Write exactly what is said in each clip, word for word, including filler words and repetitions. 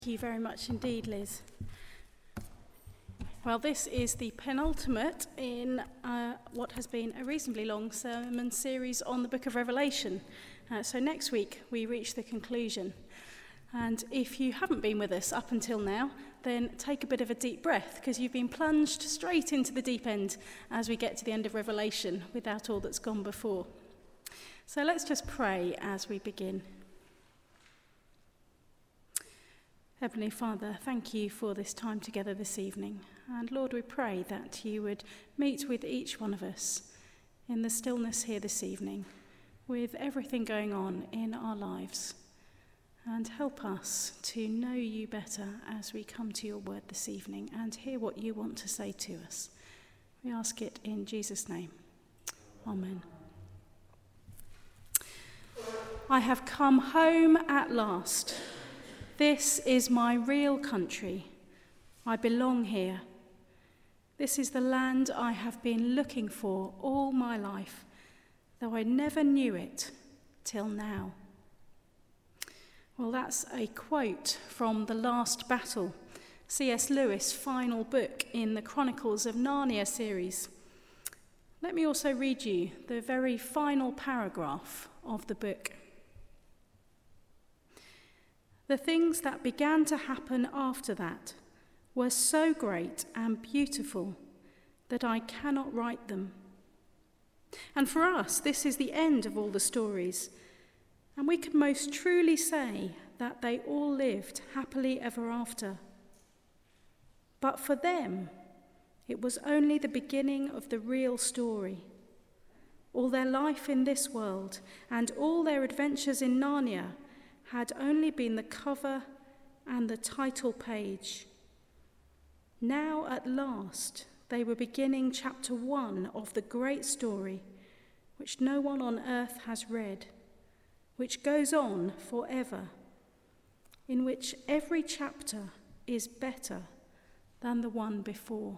Thank you very much indeed, Liz. Well, this is the penultimate in uh, what has been a reasonably long sermon series on the book of Revelation. Uh, so next week we reach the conclusion. And if you haven't been with us up until now, then take a bit of a deep breath, because you've been plunged straight into the deep end as we get to the end of Revelation without all that's gone before. So let's just pray as we begin. Heavenly Father, thank you for this time together this evening. And Lord, we pray that you would meet with each one of us in the stillness here this evening, with everything going on in our lives, and help us to know you better as we come to your word this evening and hear what you want to say to us. We ask it in Jesus' name. Amen. I have come home at last. This is my real country. I belong here. This is the land I have been looking for all my life, though I never knew it till now. Well, that's a quote from The Last Battle, C S Lewis' final book in the Chronicles of Narnia series. Let me also read you the very final paragraph of the book. The things that began to happen after that were so great and beautiful that I cannot write them. And for us, this is the end of all the stories, and we could most truly say that they all lived happily ever after. But for them, it was only the beginning of the real story. All their life in this world and all their adventures in Narnia had only been the cover and the title page. Now, at last, they were beginning chapter one of the great story, which no one on earth has read, which goes on forever, in which every chapter is better than the one before.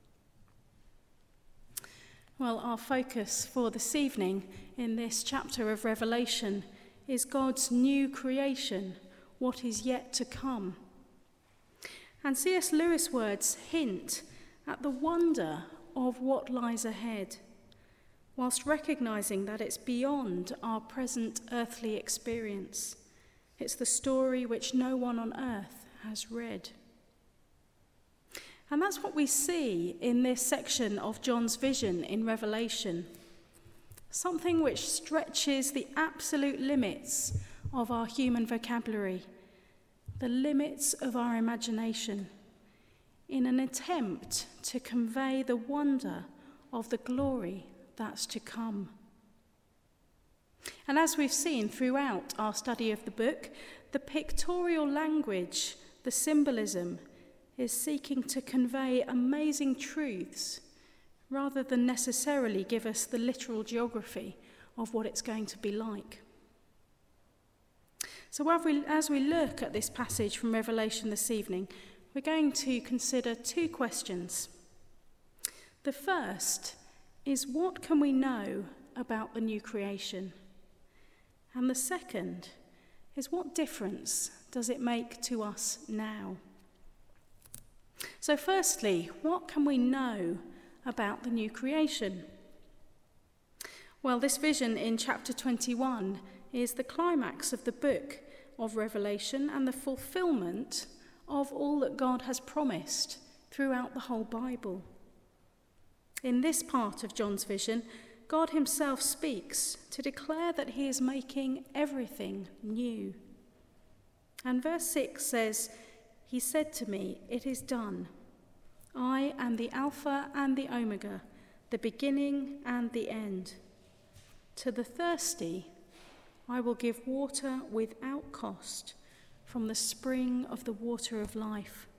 Well, our focus for this evening in this chapter of Revelation is God's new creation, what is yet to come. And C S Lewis' words hint at the wonder of what lies ahead, whilst recognising that it's beyond our present earthly experience. It's the story which no one on earth has read. And that's what we see in this section of John's vision in Revelation. Something which stretches the absolute limits of our human vocabulary, the limits of our imagination, in an attempt to convey the wonder of the glory that's to come. And as we've seen throughout our study of the book, the pictorial language, the symbolism, is seeking to convey amazing truths rather than necessarily give us the literal geography of what it's going to be like. So as we look at this passage from Revelation this evening, we're going to consider two questions. The first is, what can we know about the new creation? And the second is, what difference does it make to us now? So firstly, what can we know about the new creation? Well, this vision in chapter twenty-one is the climax of the book of Revelation and the fulfillment of all that God has promised throughout the whole Bible. In this part of John's vision, God himself speaks to declare that he is making everything new. And verse six says, "He said to me, 'It is done. I am the Alpha and the Omega, the beginning and the end. To the thirsty, I will give water without cost from the spring of the water of life.'"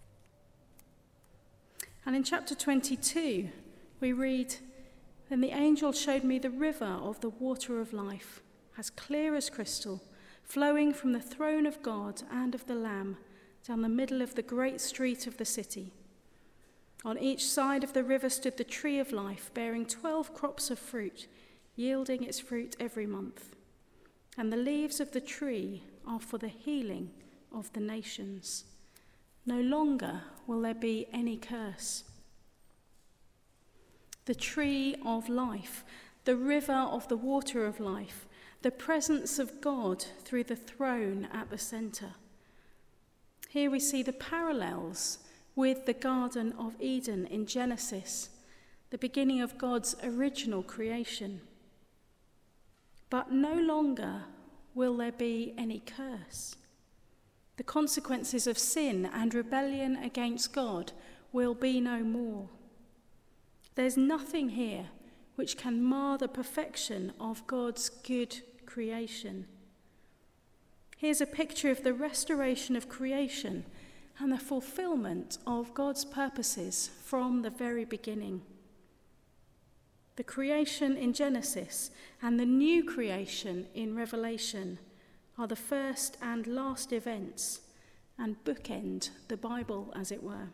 And in chapter twenty-two, we read, "Then the angel showed me the river of the water of life, as clear as crystal, flowing from the throne of God and of the Lamb down the middle of the great street of the city. On each side of the river stood the tree of life, bearing twelve crops of fruit, yielding its fruit every month. And the leaves of the tree are for the healing of the nations. No longer will there be any curse. The tree of life, the river of the water of life, the presence of God through the throne at the centre. Here we see the parallels with the Garden of Eden in Genesis, the beginning of God's original creation. But no longer will there be any curse. The consequences of sin and rebellion against God will be no more. There's nothing here which can mar the perfection of God's good creation. Here's a picture of the restoration of creation and the fulfillment of God's purposes from the very beginning. The creation in Genesis and the new creation in Revelation are the first and last events and bookend the Bible, as it were.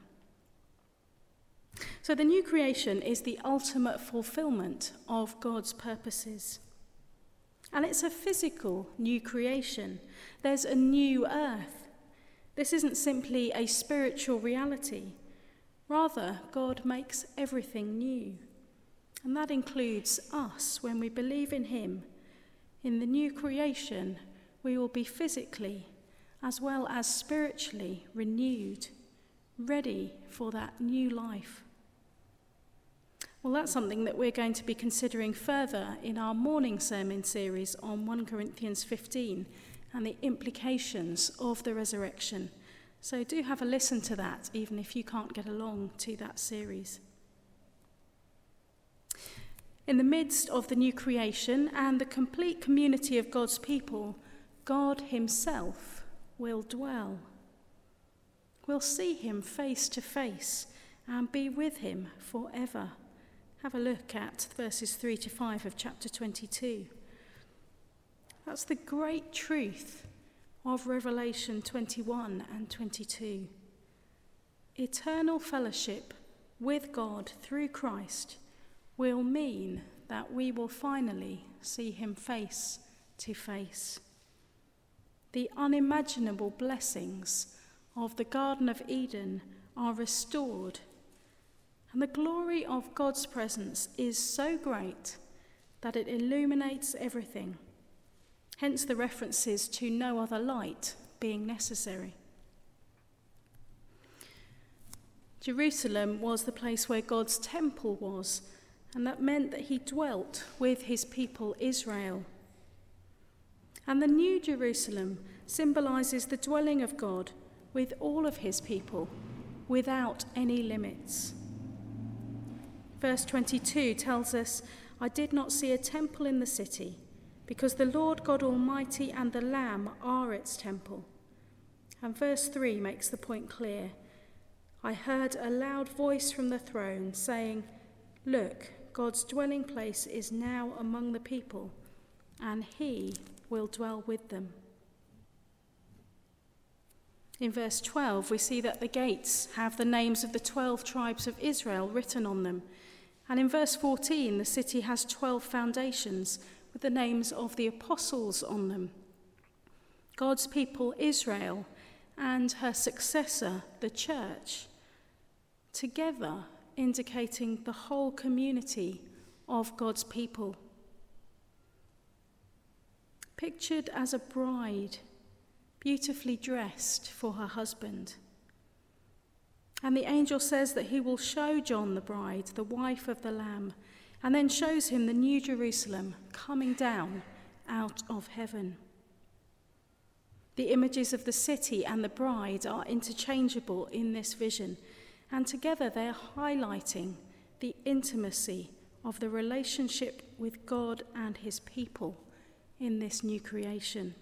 So the new creation is the ultimate fulfillment of God's purposes. And it's a physical new creation. There's a new earth. This isn't simply a spiritual reality. Rather, God makes everything new. And that includes us when we believe in him. In the new creation, we will be physically as well as spiritually renewed, ready for that new life. Well, that's something that we're going to be considering further in our morning sermon series on First Corinthians fifteen and the implications of the resurrection. So do have a listen to that, even if you can't get along to that series. In the midst of the new creation and the complete community of God's people, God himself will dwell. We'll see him face to face and be with him forever. Have a look at verses three to five of chapter twenty-two. That's the great truth of Revelation twenty-one and twenty-two. Eternal fellowship with God through Christ will mean that we will finally see him face to face. The unimaginable blessings of the Garden of Eden are restored, and the glory of God's presence is so great that it illuminates everything, hence the references to no other light being necessary. Jerusalem was the place where God's temple was, and that meant that he dwelt with his people Israel. And the New Jerusalem symbolises the dwelling of God with all of his people, without any limits. Verse twenty-two tells us, "I did not see a temple in the city, because the Lord God Almighty and the Lamb are its temple." And verse three makes the point clear. "I heard a loud voice from the throne saying, 'Look, God's dwelling place is now among the people, and he will dwell with them.'" In verse twelve, we see that the gates have the names of the twelve tribes of Israel written on them. And in verse fourteen, the city has twelve foundations with the names of the apostles on them. God's people, Israel, and her successor, the church, together indicating the whole community of God's people. Pictured as a bride, beautifully dressed for her husband. And the angel says that he will show John the bride, the wife of the Lamb, and then shows him the New Jerusalem coming down out of heaven. The images of the city and the bride are interchangeable in this vision, and together they are highlighting the intimacy of the relationship with God and his people in this new creation.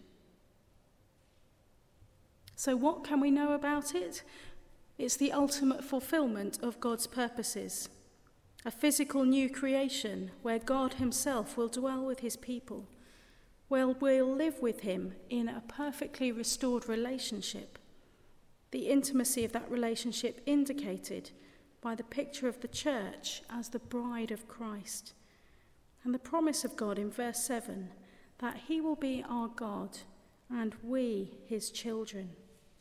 So what can we know about it? It's the ultimate fulfillment of God's purposes. A physical new creation where God himself will dwell with his people, where we'll live with him in a perfectly restored relationship. The intimacy of that relationship indicated by the picture of the church as the bride of Christ. And the promise of God in verse seven, that he will be our God and we his children.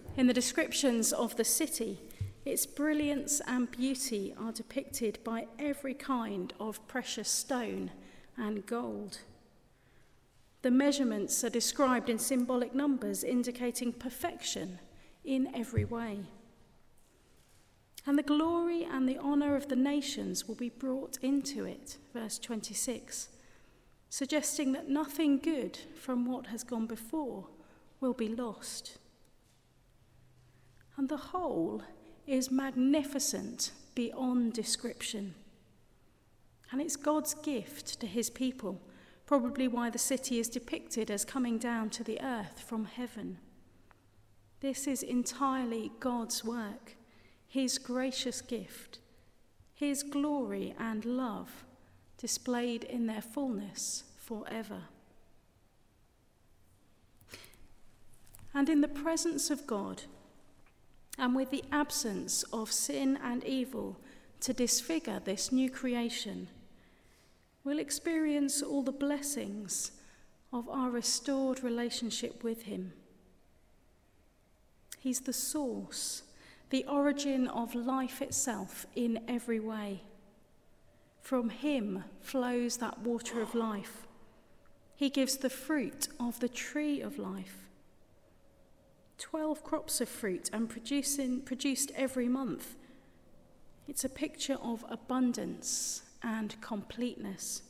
In the descriptions of the city, its brilliance and beauty are depicted by every kind of precious stone and gold. The measurements are described in symbolic numbers indicating perfection in every way. And the glory and the honour of the nations will be brought into it, verse twenty-six, suggesting that nothing good from what has gone before will be lost. And the whole is magnificent beyond description. And it's God's gift to his people, probably why the city is depicted as coming down to the earth from heaven. This is entirely God's work, his gracious gift, his glory and love displayed in their fullness forever. And in the presence of God, and with the absence of sin and evil to disfigure this new creation, we'll experience all the blessings of our restored relationship with him. He's the source, the origin of life itself in every way. From him flows that water of life. He gives the fruit of the tree of life. Twelve crops of fruit and producing, produced every month. It's a picture of abundance and completeness.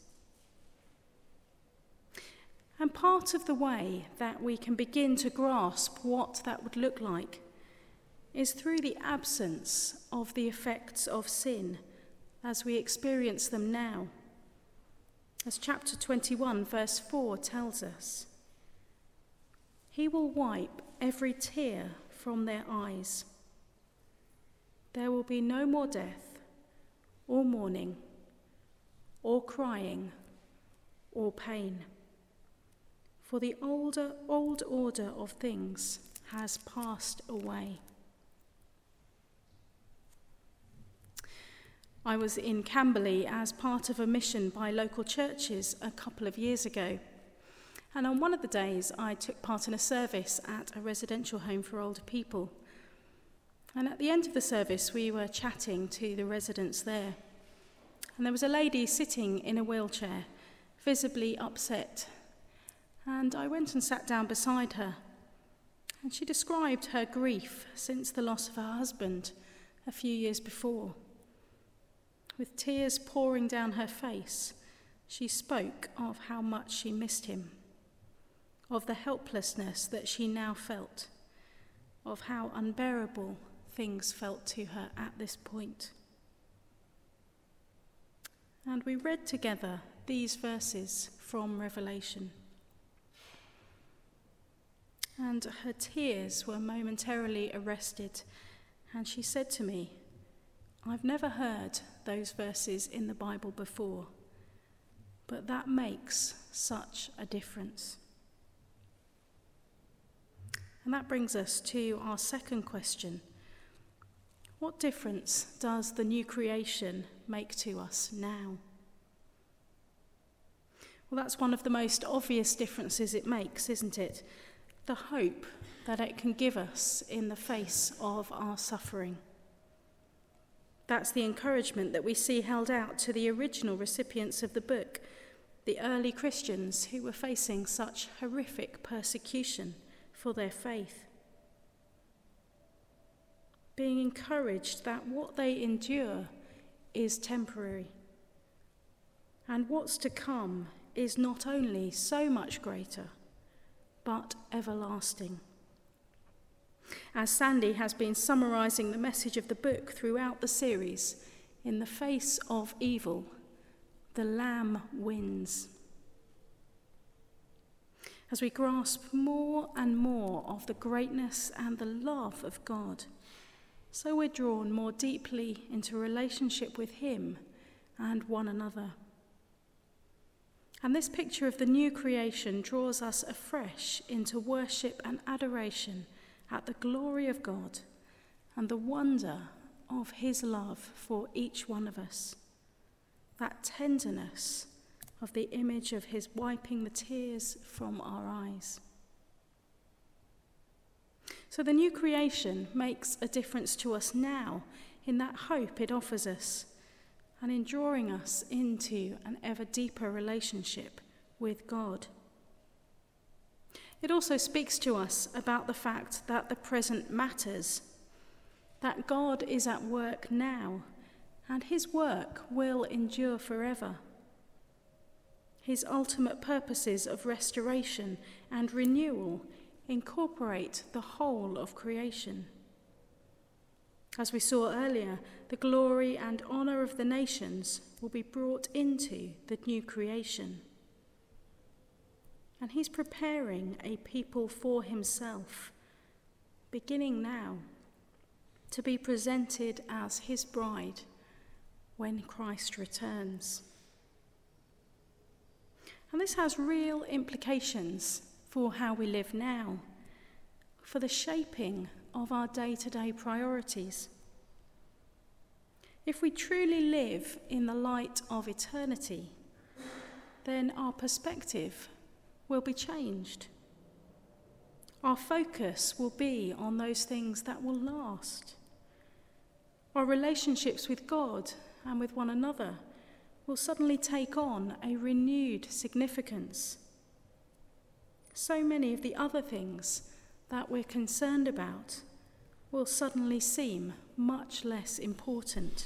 And part of the way that we can begin to grasp what that would look like is through the absence of the effects of sin as we experience them now. As chapter twenty-one, verse four tells us, he will wipe every tear from their eyes. There will be no more death, or mourning, or crying, or pain. For the older, old order of things has passed away. I was in Camberley as part of a mission by local churches a couple of years ago. And on one of the days, I took part in a service at a residential home for older people. And at the end of the service, we were chatting to the residents there. And there was a lady sitting in a wheelchair, visibly upset. And I went and sat down beside her. And she described her grief since the loss of her husband a few years before. With tears pouring down her face, she spoke of how much she missed him, of the helplessness that she now felt, of how unbearable things felt to her at this point. And we read together these verses from Revelation. And her tears were momentarily arrested, and she said to me, I've never heard those verses in the Bible before, but that makes such a difference. And that brings us to our second question. What difference does the new creation make to us now? Well, that's one of the most obvious differences it makes, isn't it? The hope that it can give us in the face of our suffering. That's the encouragement that we see held out to the original recipients of the book, the early Christians who were facing such horrific persecution for their faith. Being encouraged that what they endure is temporary, and what's to come is not only so much greater, but everlasting. As Sandy has been summarising the message of the book throughout the series, in the face of evil, the Lamb wins. As we grasp more and more of the greatness and the love of God, so we're drawn more deeply into relationship with him and one another. And this picture of the new creation draws us afresh into worship and adoration at the glory of God and the wonder of his love for each one of us. That tenderness of the image of his wiping the tears from our eyes. So the new creation makes a difference to us now in that hope it offers us and in drawing us into an ever deeper relationship with God. It also speaks to us about the fact that the present matters, that God is at work now, and his work will endure forever. His ultimate purposes of restoration and renewal incorporate the whole of creation. As we saw earlier, the glory and honour of the nations will be brought into the new creation. And he's preparing a people for himself, beginning now, to be presented as his bride when Christ returns. And this has real implications for how we live now, for the shaping of our day-to-day priorities. If we truly live in the light of eternity, then our perspective will be changed. Our focus will be on those things that will last. Our relationships with God and with one another will suddenly take on a renewed significance. So many of the other things that we're concerned about will suddenly seem much less important.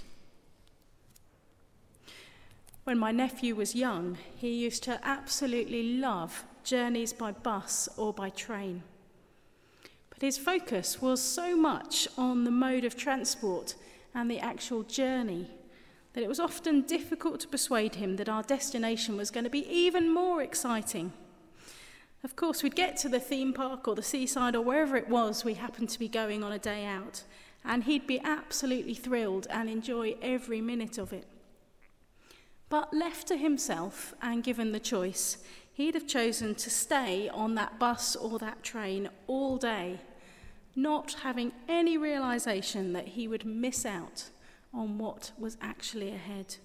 When my nephew was young, he used to absolutely love journeys by bus or by train. But his focus was so much on the mode of transport and the actual journey that it was often difficult to persuade him that our destination was going to be even more exciting. Of course, we'd get to the theme park or the seaside or wherever it was we happened to be going on a day out, and he'd be absolutely thrilled and enjoy every minute of it. But left to himself and given the choice, he'd have chosen to stay on that bus or that train all day, not having any realization that he would miss out on what was actually ahead.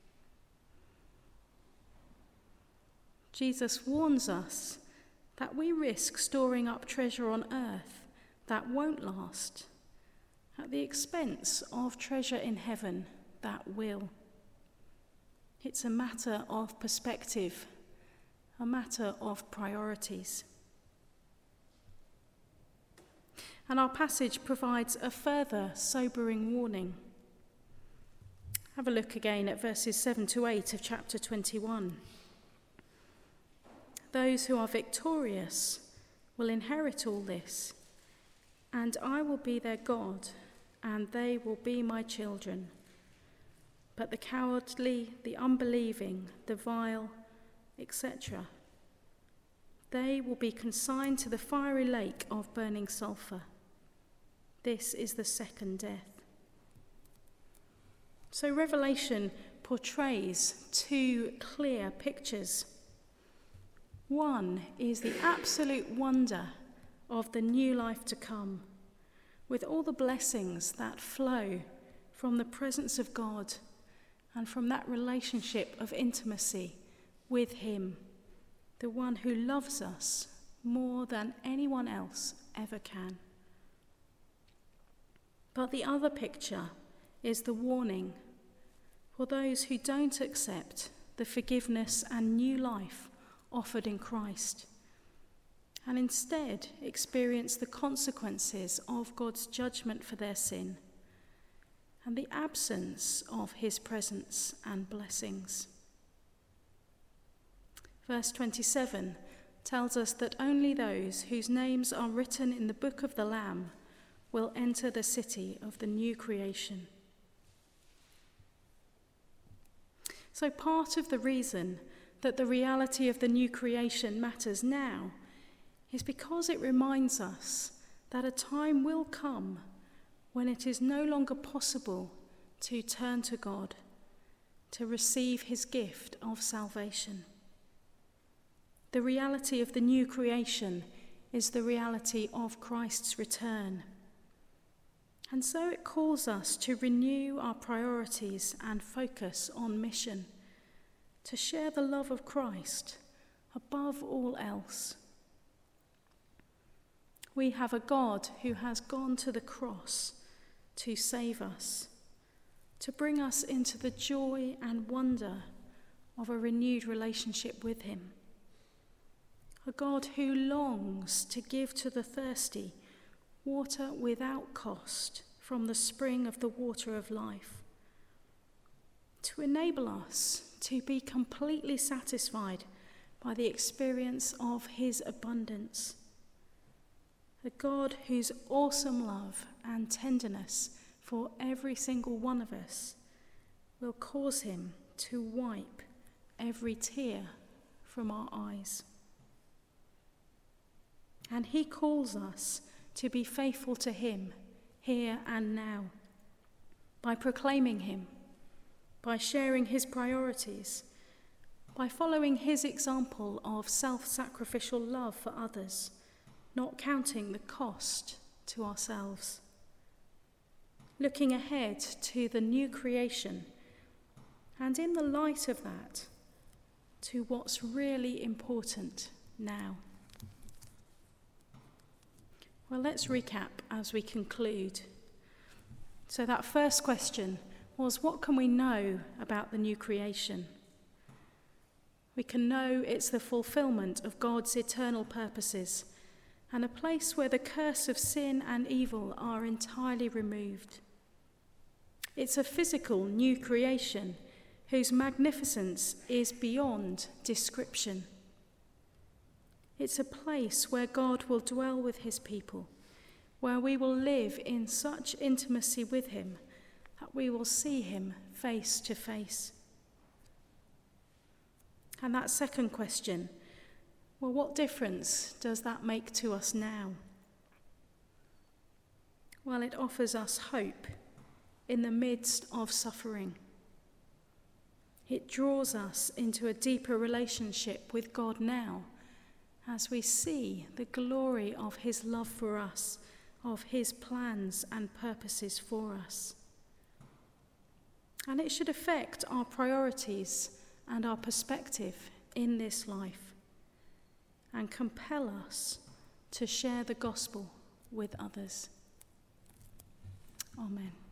Jesus warns us that we risk storing up treasure on earth that won't last at the expense of treasure in heaven that will. It's a matter of perspective, a matter of priorities. And our passage provides a further sobering warning. Have a look again at verses seven to eight of chapter twenty-one. Those who are victorious will inherit all this, and I will be their God, and they will be my children. But the cowardly, the unbelieving, the vile, et cetera, they will be consigned to the fiery lake of burning sulphur. This is the second death. So Revelation portrays two clear pictures. One is the absolute wonder of the new life to come, with all the blessings that flow from the presence of God and from that relationship of intimacy with him, the one who loves us more than anyone else ever can. But the other picture is the warning for those who don't accept the forgiveness and new life offered in Christ, and instead experience the consequences of God's judgment for their sin and the absence of his presence and blessings. Verse twenty-seven tells us that only those whose names are written in the book of the Lamb will enter the city of the new creation. So part of the reason that the reality of the new creation matters now is because it reminds us that a time will come when it is no longer possible to turn to God, to receive his gift of salvation. The reality of the new creation is the reality of Christ's return. And so it calls us to renew our priorities and focus on mission, to share the love of Christ above all else. We have a God who has gone to the cross to save us, to bring us into the joy and wonder of a renewed relationship with him. A God who longs to give to the thirsty water without cost from the spring of the water of life, to enable us to be completely satisfied by the experience of his abundance. A God whose awesome love and tenderness for every single one of us will cause him to wipe every tear from our eyes. And he calls us to be faithful to him here and now, by proclaiming him, by sharing his priorities, by following his example of self-sacrificial love for others, not counting the cost to ourselves. Looking ahead to the new creation, and in the light of that, to what's really important now. Well, let's recap as we conclude. So that first question was, what can we know about the new creation? We can know it's the fulfillment of God's eternal purposes and a place where the curse of sin and evil are entirely removed. It's a physical new creation whose magnificence is beyond description. It's a place where God will dwell with his people, where we will live in such intimacy with him that we will see him face to face. And that second question, well, what difference does that make to us now? Well, it offers us hope in the midst of suffering. It draws us into a deeper relationship with God now, as we see the glory of his love for us, of his plans and purposes for us. And it should affect our priorities and our perspective in this life, and compel us to share the gospel with others. Amen.